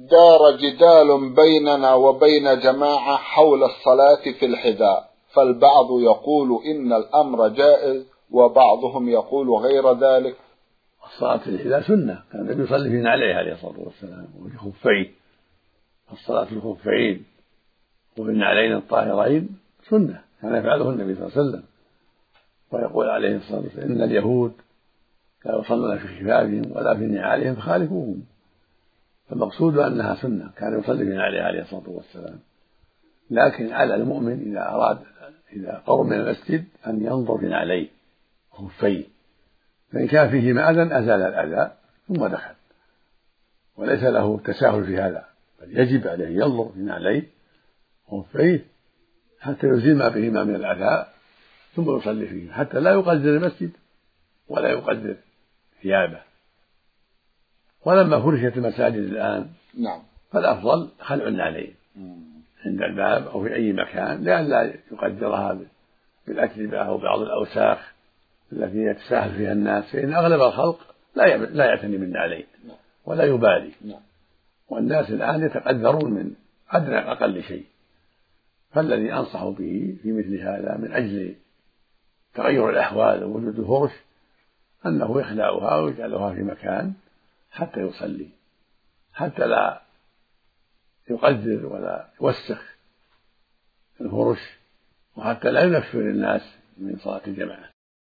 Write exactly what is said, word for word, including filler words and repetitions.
دار جدال بيننا وبين جماعة حول الصلاة في الحذاء، فالبعض يقول إن الأمر جائز وبعضهم يقول غير ذلك. الصلاة في الحذاء سنة، كان النبي يصلي في نعليه عليه الصلاة والسلام وفي خفيه. الصلاة في الخفين وفي النعلين الطاهرين سنة كان يفعله النبي صلى الله عليه وسلم، ويقول عليه الصلاة والسلام إن اليهود لا يصلون في خفافهم ولا في نعالهم فخالفوهم. فالمقصود أنها سنة كان يصلي في نعليه عليه الصلاة والسلام، لكن على المؤمن إذا أراد إذا قرب من المسجد أن ينظر في نعليه خفيه، فإن كان فيه أذى أزال الأذى ثم دخل، وليس له تساهل في هذا، بل يجب عليه ينظر في نعليه خفيه حتى يزيل ما بهما من الأذى ثم يصلي فيه، حتى لا يقدر المسجد ولا يقدر ثيابه. ولما فرشت المساجد الآن نعم فالأفضل خلع النعلين عند الباب أو في أي مكان لئلا يقدرها بالأكذبة أو بعض الأوساخ التي يتساهل فيها الناس، فإن أغلب الخلق لا لا يعتني بالنعلين ولا يبالي، والناس الآن يتقدرون من أدنى أقل شيء. فالذي أنصح به في مثل هذا من أجل تغير الأحوال ووجود الفرش أنه يخلعها ويجعلها في مكان حتى يصلي، حتى لا يقدر ولا يوسخ الفرش، وحتى لا ينفر الناس من صلاة الجماعة.